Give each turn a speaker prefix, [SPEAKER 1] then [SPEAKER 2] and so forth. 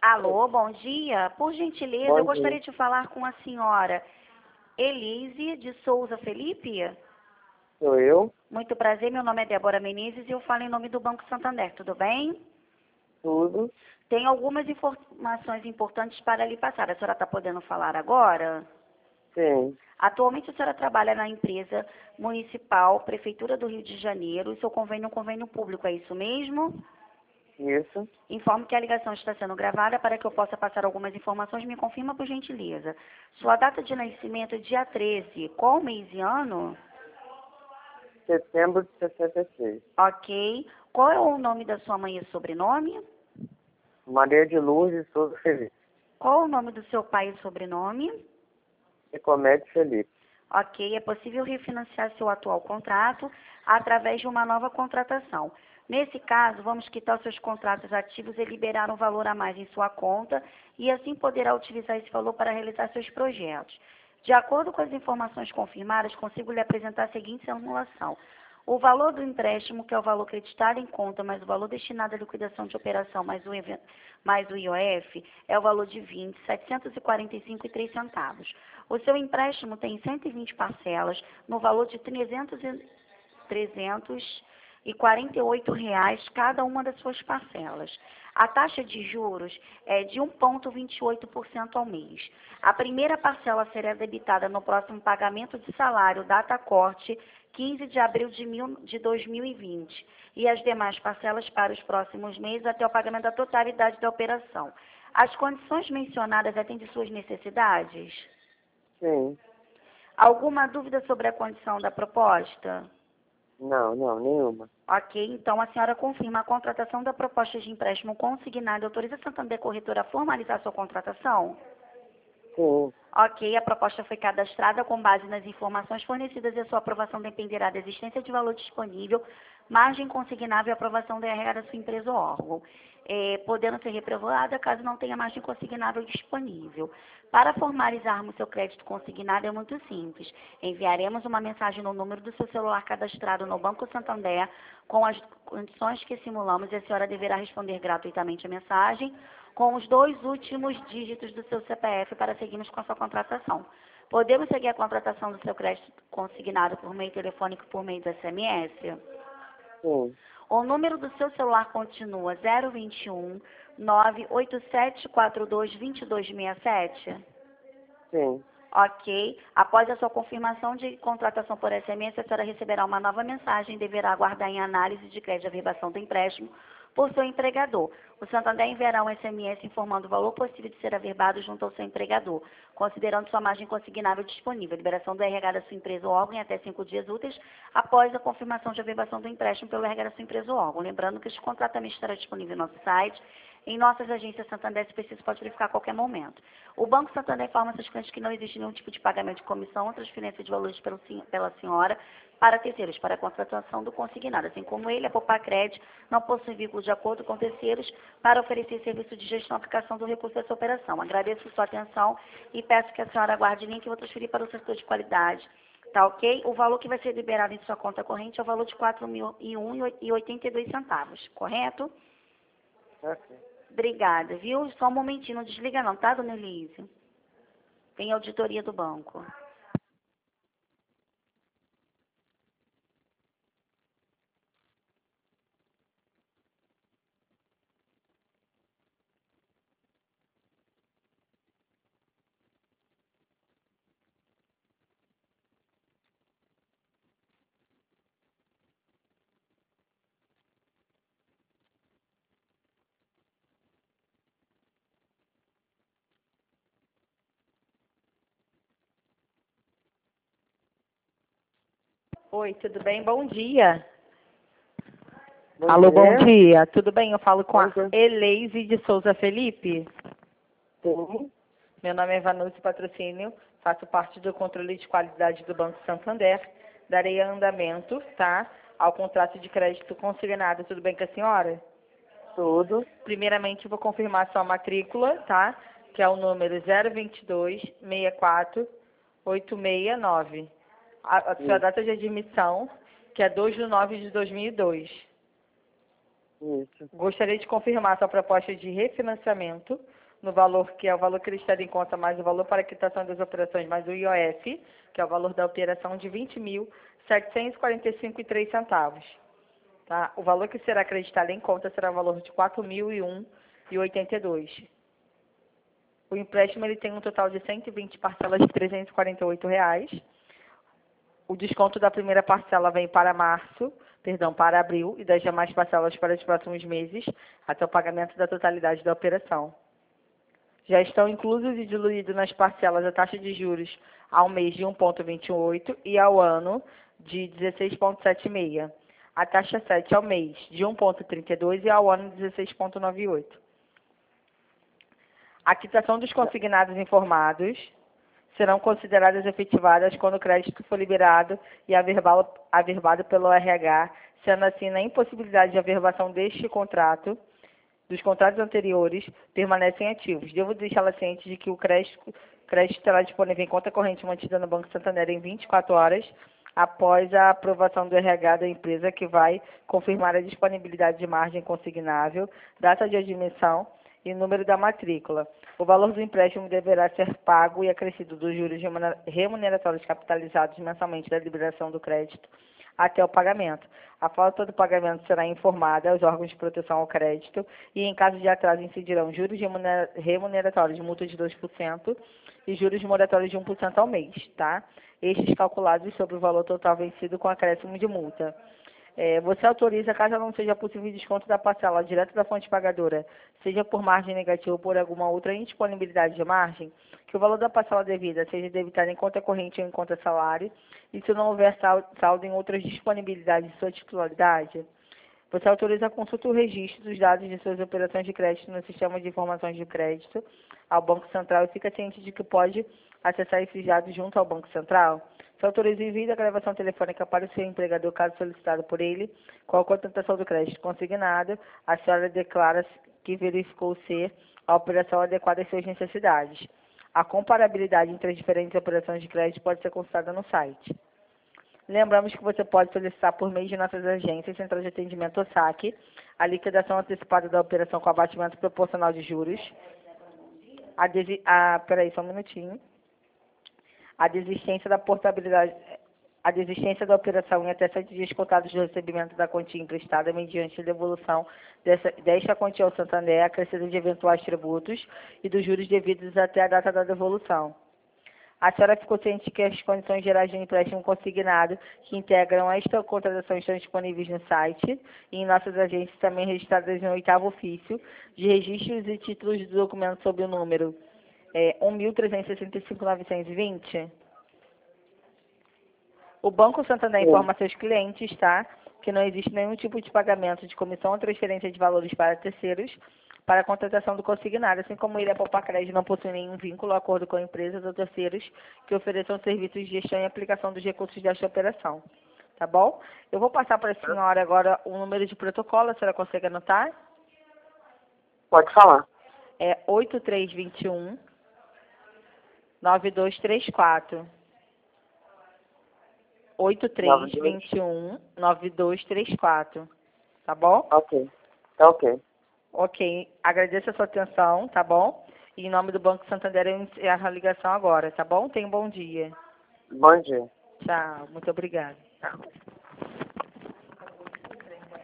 [SPEAKER 1] Alô, bom dia. Por gentileza, eu gostaria de falar com a senhora Elise de Souza Felipe.
[SPEAKER 2] Sou eu?
[SPEAKER 1] Muito prazer, meu nome é Débora Menezes e eu falo em nome do Banco Santander, tudo bem?
[SPEAKER 2] Tudo.
[SPEAKER 1] Tem algumas informações importantes para lhe passar. A senhora está podendo falar agora?
[SPEAKER 2] Sim.
[SPEAKER 1] Atualmente a senhora trabalha na empresa municipal, Prefeitura do Rio de Janeiro, e seu convênio é um convênio público, é isso mesmo?
[SPEAKER 2] Isso.
[SPEAKER 1] Informo que a ligação está sendo gravada para que eu possa passar algumas informações. Me confirma, por gentileza. Sua data de nascimento é dia 13. Qual mês e ano?
[SPEAKER 2] Setembro de 66.
[SPEAKER 1] Ok. Qual é o nome da sua mãe e sobrenome?
[SPEAKER 2] Maria de Lourdes Souza Felipe.
[SPEAKER 1] Qual é o nome do seu pai e sobrenome?
[SPEAKER 2] Nicomedes Felipe.
[SPEAKER 1] Ok. É possível refinanciar seu atual contrato através de uma nova contratação. Nesse caso, vamos quitar os seus contratos ativos e liberar um valor a mais em sua conta e assim poderá utilizar esse valor para realizar seus projetos. De acordo com as informações confirmadas, consigo lhe apresentar a seguinte simulação. O valor do empréstimo, que é o valor creditado em conta, mais o valor destinado à liquidação de operação, mais o IOF, é o valor de R$ 20.745,03. O seu empréstimo tem 120 parcelas, no valor de R$ 348 cada uma das suas parcelas. A taxa de juros é de 1,28% ao mês. A primeira parcela será debitada no próximo pagamento de salário, data corte, 15 de abril de 2020, e as demais parcelas para os próximos meses até o pagamento da totalidade da operação. As condições mencionadas atendem suas necessidades?
[SPEAKER 2] Sim.
[SPEAKER 1] Alguma dúvida sobre a condição da proposta?
[SPEAKER 2] Não, nenhuma.
[SPEAKER 1] Ok, então a senhora confirma a contratação da proposta de empréstimo consignado e autoriza a Santander Corretora a formalizar sua contratação?
[SPEAKER 2] Sim.
[SPEAKER 1] Ok, a proposta foi cadastrada com base nas informações fornecidas e a sua aprovação dependerá da existência de valor disponível, margem consignável e aprovação da RH da sua empresa ou órgão, podendo ser reprovada caso não tenha margem consignável disponível. Para formalizarmos seu crédito consignado é muito simples. Enviaremos uma mensagem no número do seu celular cadastrado no Banco Santander com as condições que simulamos e a senhora deverá responder gratuitamente a mensagem com os 2 últimos dígitos do seu CPF para seguirmos com a sua contratação. Podemos seguir a contratação do seu crédito consignado por meio telefônico por meio do SMS?
[SPEAKER 2] Sim.
[SPEAKER 1] O número do seu celular continua 021 98742 2267?
[SPEAKER 2] Sim.
[SPEAKER 1] Ok. Após a sua confirmação de contratação por SMS, a senhora receberá uma nova mensagem e deverá aguardar em análise de crédito de averbação do empréstimo por seu empregador. O Santander enviará um SMS informando o valor possível de ser averbado junto ao seu empregador, considerando sua margem consignável disponível. Liberação do RH da sua empresa ou órgão em até 5 dias úteis após a confirmação de averbação do empréstimo pelo RH da sua empresa ou órgão. Lembrando que este contrato também estará disponível no nosso site. Em nossas agências Santander, se preciso, pode verificar a qualquer momento. O Banco Santander informa seus clientes que não existe nenhum tipo de pagamento de comissão ou transferência de valores pela senhora para terceiros, para a contratação do consignado. Assim como ele, a Poupar Crédito não possui vínculo de acordo com terceiros para oferecer serviço de gestão e aplicação do recurso dessa operação. Agradeço sua atenção e peço que a senhora aguarde link que eu vou transferir para o setor de qualidade. Tá ok? O valor que vai ser liberado em sua conta corrente é o valor de R$ 4.001,82, correto?
[SPEAKER 2] Ok.
[SPEAKER 1] Obrigada, viu? Só um momentinho, não desliga não, tá, dona Elise? Tem auditoria do banco. Oi, tudo bem? Bom dia. Alô, bom dia. Tudo bem? Eu falo com a Elise de Souza Felipe.
[SPEAKER 2] Sim.
[SPEAKER 1] Meu nome é Vanucci Patrocínio, faço parte do controle de qualidade do Banco Santander. Darei andamento, tá, ao contrato de crédito consignado. Tudo bem com a senhora?
[SPEAKER 2] Tudo.
[SPEAKER 1] Primeiramente, vou confirmar sua matrícula, tá, que é o número 022 64 869. A sua data de admissão, que é 2 de 9 de 2002.
[SPEAKER 2] Isso.
[SPEAKER 3] Gostaria de confirmar sua proposta de refinanciamento no valor que é o valor creditado em conta mais o valor para a quitação das operações mais o IOF, que é o valor da operação de R$ 20.745,03. Tá? O valor que será acreditado em conta será o valor de R$ 4.001,82. O empréstimo ele tem um total de 120 parcelas de R$ 348. O desconto da primeira parcela vem para para abril, e das demais parcelas para os próximos meses, até o pagamento da totalidade da operação. Já estão inclusos e diluídos nas parcelas a taxa de juros ao mês de 1,28 e ao ano de 16,76. A taxa 7 ao mês de 1,32 e ao ano de 16,98. A quitação dos consignados informados serão consideradas efetivadas quando o crédito for liberado e averbado pelo RH, sendo assim, na impossibilidade de averbação dos contratos anteriores, permanecem ativos. Devo deixá-la ciente de que o crédito estará disponível em conta corrente mantida no Banco Santander em 24 horas após a aprovação do RH da empresa, que vai confirmar a disponibilidade de margem consignável, data de admissão e número da matrícula. O valor do empréstimo deverá ser pago e acrescido dos juros remuneratórios capitalizados mensalmente da liberação do crédito até o pagamento. A falta do pagamento será informada aos órgãos de proteção ao crédito e, em caso de atraso, incidirão juros remuneratórios de multa de 2% e juros moratórios de 1% ao mês, tá? Estes calculados sobre o valor total vencido com acréscimo de multa. Você autoriza, caso não seja possível desconto da parcela direto da fonte pagadora, seja por margem negativa ou por alguma outra indisponibilidade de margem, que o valor da parcela devida seja debitado em conta corrente ou em conta salário, e se não houver saldo em outras disponibilidades de sua titularidade, você autoriza a consulta e o registro dos dados de suas operações de crédito no sistema de informações de crédito ao Banco Central e fica ciente de que pode acessar esses dados junto ao Banco Central. Você autoriza o envio da gravação telefônica para o seu empregador, caso solicitado por ele, com a contentação do crédito consignado. A senhora declara que verificou ser a operação adequada às suas necessidades. A comparabilidade entre as diferentes operações de crédito pode ser consultada no site. Lembramos que você pode solicitar por meio de nossas agências, Central de Atendimento ou SAC, a liquidação antecipada da operação com abatimento proporcional de juros. Peraí, só um minutinho. A desistência da operação em até 7 dias contados do recebimento da quantia emprestada mediante a devolução desta quantia ao Santander, acrescida de eventuais tributos e dos juros devidos até a data da devolução. A senhora ficou ciente que as condições gerais de empréstimo consignado que integram esta contratação estão disponíveis no site e em nossas agências também registradas em 8º ofício de registros e títulos do documento sob o número 1.365.920. O Banco Santander informa a seus clientes, tá, que não existe nenhum tipo de pagamento de comissão ou transferência de valores para terceiros para a contratação do consignado, assim como ele, a Poupa Crédito, não possui nenhum vínculo ou acordo com empresas ou terceiros que ofereçam serviços de gestão e aplicação dos recursos desta operação. Tá bom? Eu vou passar para a senhora agora o número de protocolo, a senhora consegue anotar?
[SPEAKER 2] Pode falar.
[SPEAKER 3] É 8321-9234. 8321-9234. Tá bom?
[SPEAKER 2] Ok. Tá ok.
[SPEAKER 3] Ok. Agradeço a sua atenção, tá bom? E em nome do Banco Santander eu encerro a ligação agora, tá bom? Tenha um bom dia.
[SPEAKER 2] Bom dia.
[SPEAKER 3] Tchau. Muito obrigada.
[SPEAKER 2] Tchau.